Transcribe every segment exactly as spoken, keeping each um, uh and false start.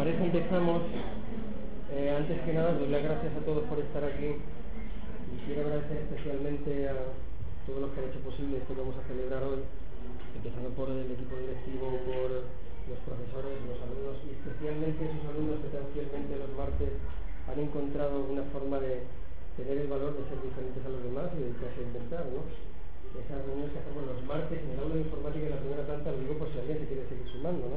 parece empezamos. Eh, antes que nada, doy las gracias a todos por estar aquí y quiero agradecer especialmente a todos los que han hecho posible esto que vamos a celebrar hoy, empezando por el equipo directivo, por los profesores, los alumnos y especialmente esos alumnos que tan fielmente los martes han encontrado una forma de tener el valor de ser diferentes a los demás y dedicarse a inventar, ¿no? Esas reuniones que hacemos los martes en el aula de informática en la primera planta, lo digo por si alguien se quiere seguir sumando, ¿no?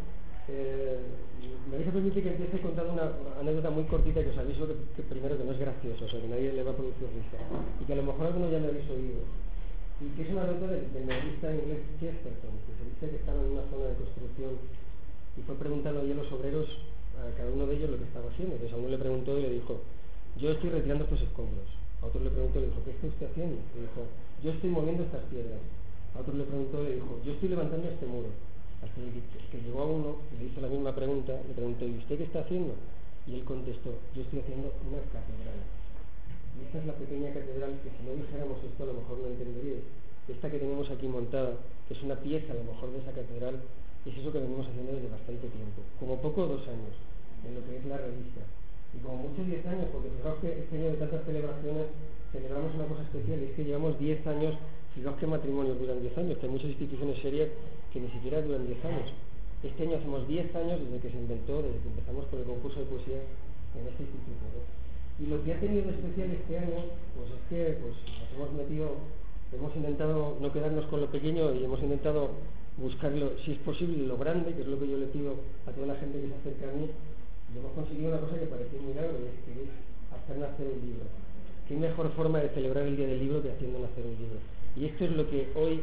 Eh, me vais a permitir que empiece contando una anécdota muy cortita que os aviso que, que primero que no es gracioso, o sea que nadie le va a producir risa y que a lo mejor algunos ya me habéis oído y que es una anécdota del, del novelista inglés Chesterton, que se dice que estaba en una zona de construcción y fue preguntando a los obreros a cada uno de ellos lo que estaba haciendo. Entonces a uno le preguntó y le dijo: yo estoy retirando estos escombros. A otro le preguntó y le dijo: ¿qué está usted haciendo? Y dijo: yo estoy moviendo estas piedras. A otro le preguntó y le dijo: yo estoy levantando este muro. Hasta que, que llegó a uno y le hizo la misma pregunta, le preguntó: ¿y usted qué está haciendo? Y él contestó: yo estoy haciendo una catedral. Y esta es la pequeña catedral que, si no dijéramos esto, a lo mejor no entenderíais. Esta que tenemos aquí montada, que es una pieza a lo mejor de esa catedral, es eso que venimos haciendo desde bastante tiempo, como poco dos años, en lo que es la revista. Y como mucho diez años, porque fijaos que este año de tantas celebraciones celebramos una cosa especial, y es que llevamos diez años. Fijaos que matrimonios duran diez años, que hay muchas instituciones serias que ni siquiera duran diez años. Este año hacemos diez años desde que se inventó, desde que empezamos con el concurso de poesía en este instituto, ¿no? Y lo que ha tenido de especial este año, pues es que pues, nos hemos metido, hemos intentado no quedarnos con lo pequeño y hemos intentado buscarlo, si es posible, lo grande, que es lo que yo le pido a toda la gente que se acerca a mí. Y hemos conseguido una cosa que parecía muy grande, es que es hacer nacer un libro. ¿Qué mejor forma de celebrar el Día del Libro que haciendo nacer un libro? Y esto es lo que hoy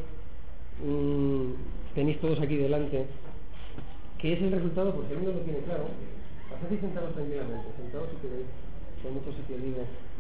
mmm, tenéis todos aquí delante. ¿Qué es el resultado? Pues si uno lo tiene claro, hacéis sentados tranquilamente, sentados si queréis, que hay mucho sitio libre.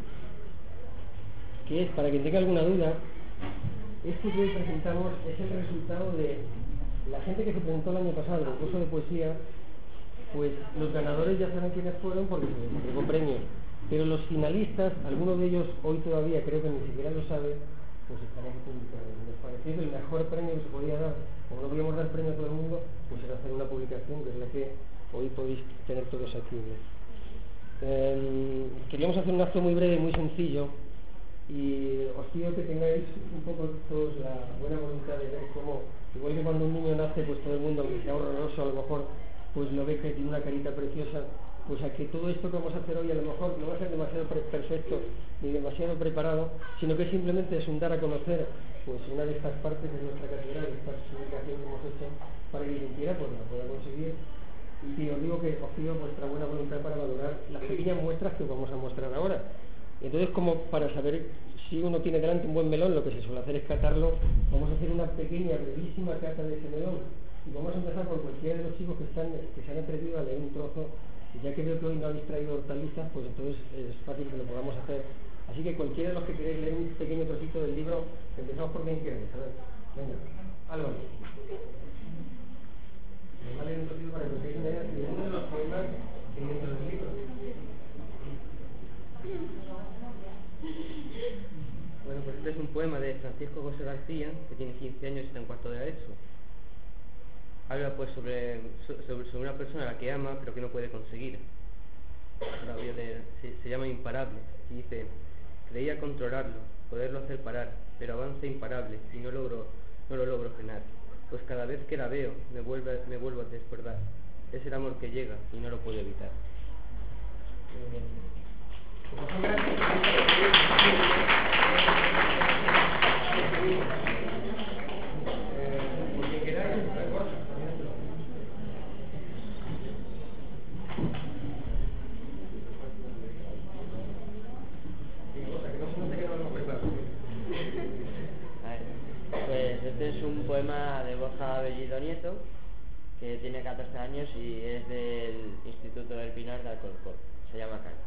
¿Qué es? Para quien tenga alguna duda, esto que hoy presentamos es el resultado de la gente que se presentó el año pasado en el concurso de poesía. Pues los ganadores ya saben quiénes fueron porque se les entregó premios, pero los finalistas, algunos de ellos hoy todavía creo que ni siquiera lo saben, pues están aquí publicados. Nos pareció que el mejor premio que se podía dar, como no podíamos dar premio a todo el mundo, pues era hacer una publicación, que es la que hoy podéis tener todos aquí, ¿no? Eh, queríamos hacer un acto muy breve y muy sencillo, y os pido que tengáis un poco todos la buena voluntad de ver cómo, igual que cuando un niño nace, pues todo el mundo, aunque sea horroroso, a lo mejor pues lo ve que tiene una carita preciosa, pues a que todo esto que vamos a hacer hoy a lo mejor no va a ser demasiado perfecto ni demasiado preparado, sino que simplemente es un dar a conocer pues una de estas partes de nuestra catedral, esta publicación que hemos hecho, para que quien quiera pues la pueda conseguir. Y que os digo que os pido vuestra buena voluntad para valorar las pequeñas muestras que os vamos a mostrar ahora. Entonces, como para saber si uno tiene delante un buen melón, lo que se suele hacer es catarlo, vamos a hacer una pequeña, brevísima cata de ese melón. Y vamos a empezar por cualquiera de los chicos que, están, que se han atrevido a leer un trozo, y ya que veo que hoy no habéis traído hortalizas, pues entonces es fácil que lo podamos hacer. Así que cualquiera de los que queréis leer un pequeño trocito del libro, empezamos por quien queréis. A ver, venga, Álvaro. Vamos a leer un trocito para que os leer uno de los poemas que hay dentro del libro. Bueno, pues este es un poema de Francisco José García, que tiene quince años y está en cuarto de la ESO. Habla pues sobre, sobre, sobre una persona a la que ama pero que no puede conseguir. Ahora voy a leer. Se, se llama Imparable y dice: creía controlarlo, poderlo hacer parar, pero avanza imparable y no logro, no lo logro frenar, pues cada vez que la veo me, vuelve, me vuelvo a desbordar. Es el amor que llega y no lo puedo evitar. Este es un poema de Borja Bellido Nieto, que tiene catorce años y es del Instituto del Pinar de Alcorcón. Se llama Can.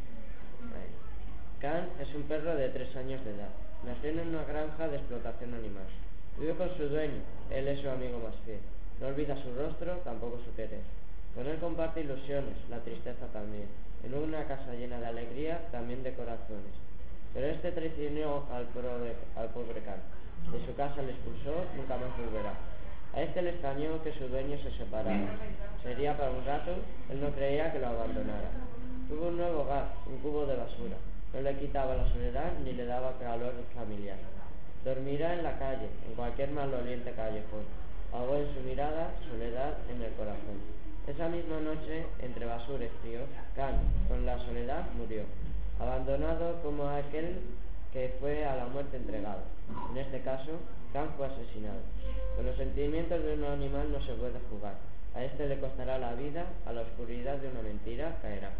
Can es un perro de tres años de edad. Nació en una granja de explotación animal. Vive con su dueño, él es su amigo más fiel. No olvida su rostro, tampoco su querer. Con él comparte ilusiones, la tristeza también. En una casa llena de alegría, también de corazones. Pero este traicionó al, prove, al pobre Can. De su casa le expulsó, nunca más volverá. A este le extrañó que su dueño se separara. Sería para un rato, él no creía que lo abandonara. Tuvo un nuevo hogar, un cubo de basura. No le quitaba la soledad ni le daba calor familiar. Dormirá en la calle, en cualquier maloliente callejón. Ahogó en su mirada soledad en el corazón. Esa misma noche, entre basura y frío, Kant, con la soledad, murió, abandonado como aquel que fue a la muerte entregado. En este caso, Kant fue asesinado. Con los sentimientos de un animal no se puede jugar. A este le costará la vida, a la oscuridad de una mentira caerá.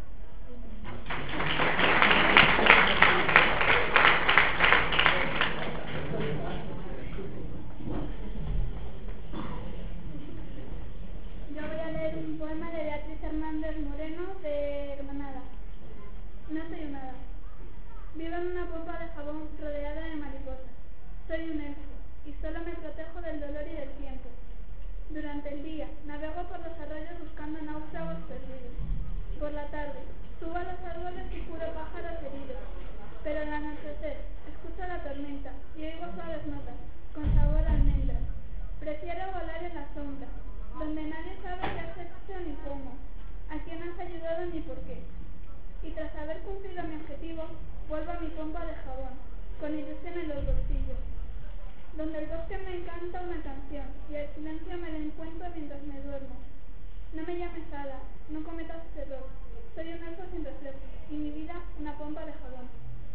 Yo voy a leer un poema de Beatriz Hernández Moreno de Granada. No soy un hada. Vivo en una pompa de jabón rodeada de mariposas. Soy un elfo y solo me protejo del dolor y del tiempo. Durante el día navego por los arroyos buscando náufragos perdidos. Por la tarde subo a los árboles y curo pájaros heridos. Pero al anochecer escucho la tormenta y oigo suaves notas con sabor a almendras. Prefiero volar en la sombra, donde nadie sabe qué has hecho ni cómo, a quién has ayudado ni por qué. Y tras haber cumplido mi objetivo, vuelvo a mi pompa de jabón, con ilusión en los bolsillos, donde el bosque me encanta una canción y el silencio me da encuentro mientras me duermo. No me llames hada, no cometas ese error. Soy un elfo sin reflejo y mi vida una pompa de jabón.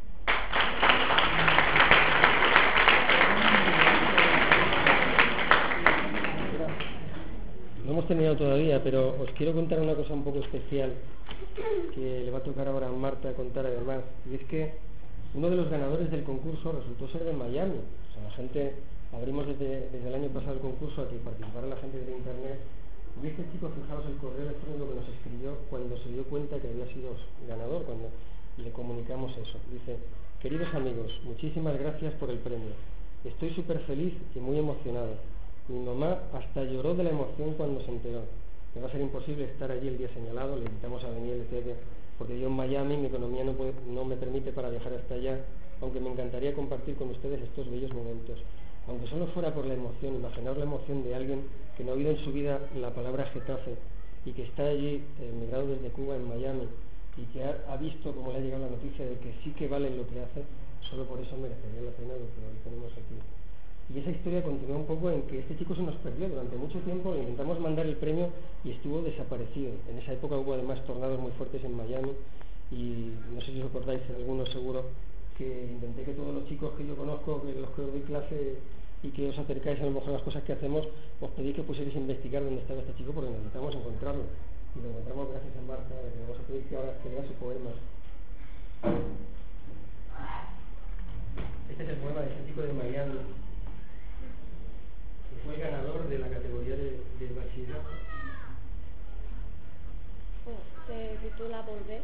No hemos terminado todavía, pero os quiero contar una cosa un poco especial que le va a tocar ahora a Marta contar además, y es que uno de los ganadores del concurso resultó ser de Miami. O sea, la gente, abrimos desde, desde el año pasado el concurso a que participara la gente de internet, y este chico, fijaos el correo electrónico que nos escribió cuando se dio cuenta que había sido ganador, cuando le comunicamos eso. Dice: queridos amigos, muchísimas gracias por el premio. Estoy súper feliz y muy emocionado. Mi mamá hasta lloró de la emoción cuando se enteró. Me va a ser imposible estar allí el día señalado, le invitamos a venir, etcétera, porque yo en Miami mi economía no, puede, no me permite para viajar hasta allá, aunque me encantaría compartir con ustedes estos bellos momentos. Aunque solo fuera por la emoción, imaginaos la emoción de alguien que no ha oído en su vida la palabra Getafe y que está allí, emigrado desde Cuba en Miami, y que ha, ha visto cómo le ha llegado la noticia de que sí que vale lo que hace, solo por eso merecería la pena lo que hoy tenemos aquí. Y esa historia continúa un poco en que este chico se nos perdió durante mucho tiempo, le intentamos mandar el premio y estuvo desaparecido. En esa época hubo además tornados muy fuertes en Miami y no sé si os acordáis, algunos seguro, que intenté que todos los chicos que yo conozco, que los que os doy clase y que os acercáis a lo mejor a las cosas que hacemos, os pedí que pusierais a investigar dónde estaba este chico porque necesitamos encontrarlo. Y lo encontramos gracias a Marta, a la que vamos a pedir que ahora que lea su poema. Este es el poema de este chico de Miami, fue el ganador de la categoría de, de bachillerato. Se titula Volver.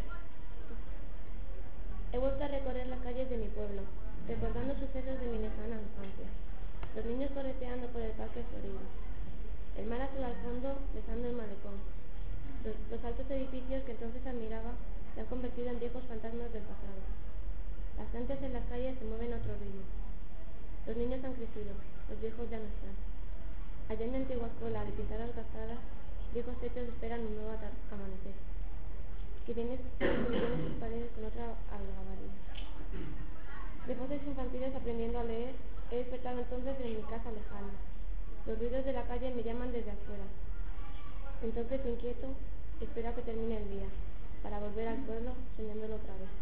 He vuelto a recorrer las calles de mi pueblo, recordando sucesos de mi lejana infancia. Los niños correteando por el parque florido. El mar azul al fondo, besando el malecón. Los, los altos edificios que entonces admiraba se han convertido en viejos fantasmas del pasado. Las gentes en las calles se mueven a otro ritmo. Los niños han crecido, los viejos ya no están. Allá en la antigua escuela de pizarras gastadas, viejos techos esperan un nuevo amanecer, que viene construyendo sus paredes con otra algabaría. De voces infantiles aprendiendo a leer, he despertado entonces en mi casa lejana. Los ruidos de la calle me llaman desde afuera. Entonces, inquieto, espero a que termine el día, para volver al pueblo soñándolo otra vez.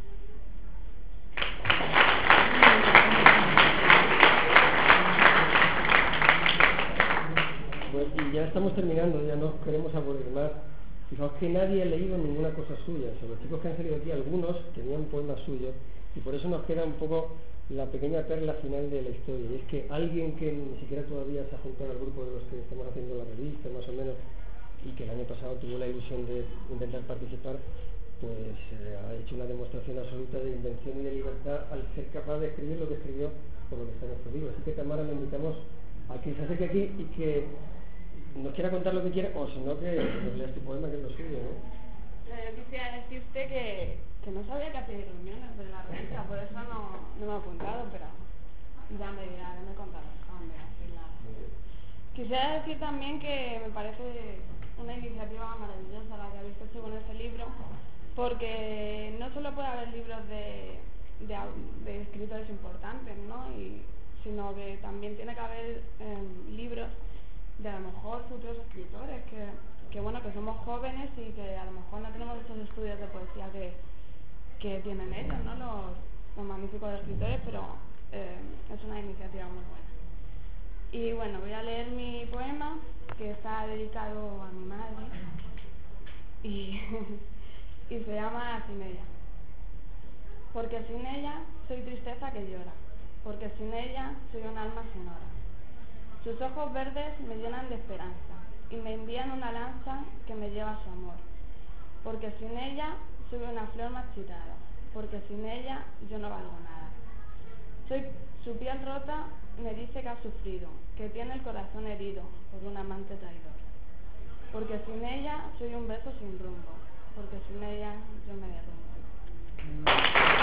Pues y ya estamos terminando, ya no queremos aburrir más. Fijaos que nadie ha leído ninguna cosa suya. O sea, los chicos que han salido aquí, algunos tenían poemas suyos, y por eso nos queda un poco la pequeña perla final de la historia. Y es que alguien que ni siquiera todavía se ha juntado al grupo de los que estamos haciendo la revista, más o menos, y que el año pasado tuvo la ilusión de intentar participar, pues eh, ha hecho una demostración absoluta de invención y de libertad al ser capaz de escribir lo que escribió por lo que está en nuestro libro. Así que, Tamara, le invitamos a que se acerque aquí y que nos quiera contar lo que quiera, o si no, que nos leas tu poema, que es lo suyo, ¿no? Yo quisiera decirte que, que no sabía que hacía reuniones de la revista, por eso no, no me he apuntado, pero ya me dirá, ya me contarás cuando haces la... Que Quisiera decir también que me parece una iniciativa maravillosa la que habéis hecho con este libro, porque no solo puede haber libros de, de, de escritores importantes, ¿no? Y, sino que también tiene que haber eh, libros de a lo mejor futuros escritores, que, que bueno, que somos jóvenes y que a lo mejor no tenemos esos estudios de poesía que, que tienen ellos, ¿no? Los, los magníficos escritores, pero eh, es una iniciativa muy buena. Y bueno, voy a leer mi poema, que está dedicado a mi madre, y, y se llama Sin ella. Porque sin ella soy tristeza que llora, porque sin ella soy un alma sin hora. Sus ojos verdes me llenan de esperanza y me envían una lanza que me lleva a su amor. Porque sin ella soy una flor marchitada, porque sin ella yo no valgo nada. Soy su piel rota, me dice que ha sufrido, que tiene el corazón herido por un amante traidor. Porque sin ella soy un beso sin rumbo, porque sin ella yo me derrumbo.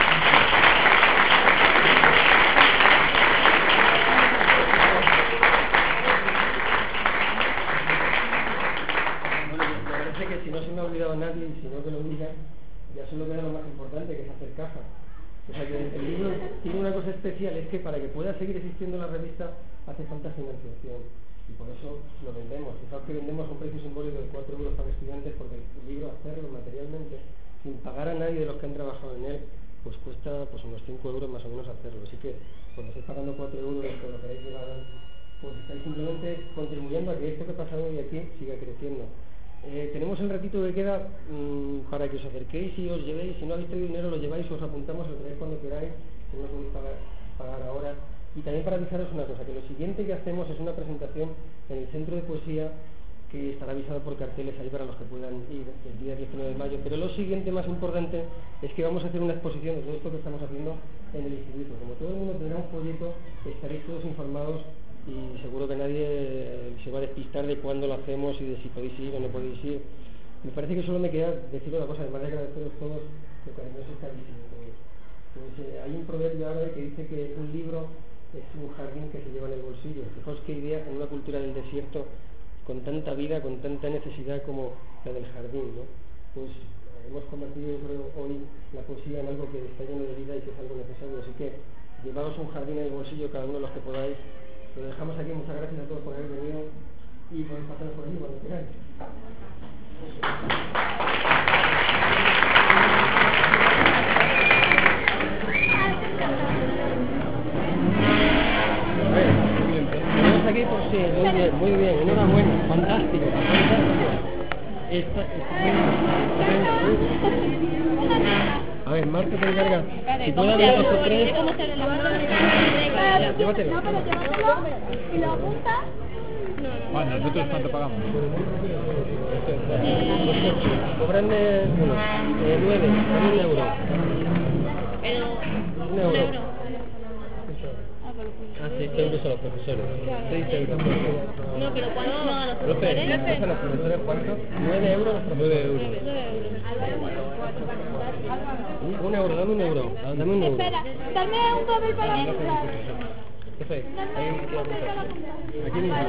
Bueno, me parece que si no se me ha olvidado nadie y si no que lo diga, ya solo queda lo más importante, que es hacer caja. O sea que el libro tiene una cosa especial, es que para que pueda seguir existiendo la revista hace falta financiación y por eso lo vendemos. Fijaos que vendemos a un precio simbólico de cuatro euros para estudiantes, porque el libro, hacerlo materialmente, sin pagar a nadie de los que han trabajado en él, pues cuesta pues unos cinco euros más o menos hacerlo. Así que cuando estáis pagando cuatro euros por lo que queréis llevar, pues estáis simplemente contribuyendo a que esto que pasa hoy aquí siga creciendo. Eh, tenemos el ratito que queda mmm, para que os acerquéis y os llevéis. Si no habéis traído dinero, lo lleváis, os apuntamos, lo traéis cuando queráis, si no lo podéis pagar, pagar ahora. Y también para avisaros una cosa, que lo siguiente que hacemos es una presentación en el Centro de Poesía, que estará avisado por carteles ahí para los que puedan ir el día diecinueve de mayo. Pero lo siguiente más importante es que vamos a hacer una exposición de todo esto que estamos haciendo en el instituto. Como todo el mundo tendrá un folleto, estaréis todos informados y seguro que nadie se va a despistar de cuándo lo hacemos y de si podéis ir o no podéis ir. Me parece que solo me queda decir una cosa, además de agradeceros todos lo cariñosos que habéis sido todos. Pues, eh, hay un proverbio árabe que dice que un libro es un jardín que se lleva en el bolsillo. Fijaos qué idea en una cultura del desierto con tanta vida, con tanta necesidad como la del jardín, ¿no? Pues eh, hemos convertido, yo creo, hoy la poesía en algo que está lleno de vida y que es algo necesario. Así que llevaos un jardín en el bolsillo cada uno de los que podáis. Lo dejamos aquí, muchas gracias a todos por haber venido y podéis pasar por allí cuando queráis. Tenemos aquí por sí, muy bien, muy bien, enhorabuena, fantástico, fantástico. Esta, esta, a ver, Marta te encarga. Si puede haber dos o tres. Llévatelo. No, pero llévatelo y lo apuntas. Bueno, ¿nosotros cuánto pagamos? Cobran de bueno, eh, nueve, dame un euro. Pero, Un euro. euro. Ah, seis euros a los profesores. Seis euros. No, pero ¿cuánto pagan los Profe, profesores? ¿a los profesores cuánto? Nueve euros los profesores. Nueve euros. Un euro, dame un euro. Dame un euro. Espera, dame un papel para apuntar. Profe, Dame ahí un papel para apuntar. aquí mismo.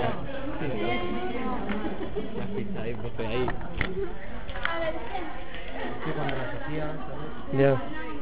La ficha ahí, profe, ahí. A ver, Sí, cuando las hacía, ¿sabes? Ya.